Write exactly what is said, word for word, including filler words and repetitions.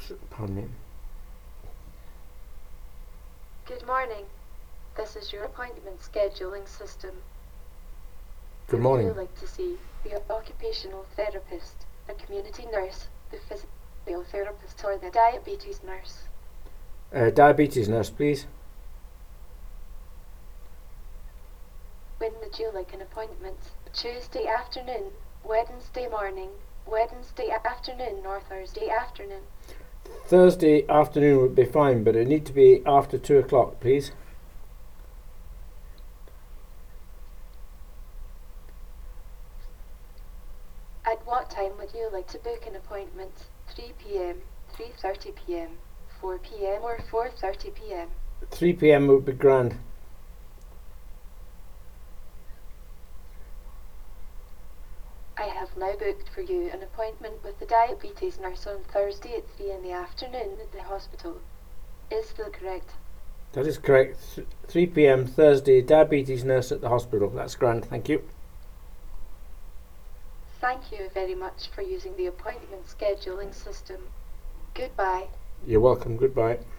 Pardon me. Good morning. This is your appointment scheduling system. Good morning. Would you like to see the occupational therapist, a community nurse, the physiotherapist, or the diabetes nurse? Uh, diabetes nurse, please. When would you like an appointment? Tuesday afternoon, Wednesday morning, Wednesday afternoon, or Thursday afternoon? Thursday afternoon would be fine, but it need to be after two o'clock, please. At what time would you like to book an appointment? three p m, three thirty p m, four p m, or four thirty p m? three p m would be grand. I have now booked for you an appointment with the diabetes nurse on Thursday at three in the afternoon at the hospital. Is that correct? That is correct. Th- three p m Thursday, diabetes nurse at the hospital. That's grand, thank you. Thank you very much for using the appointment scheduling system. Goodbye. You're welcome, goodbye.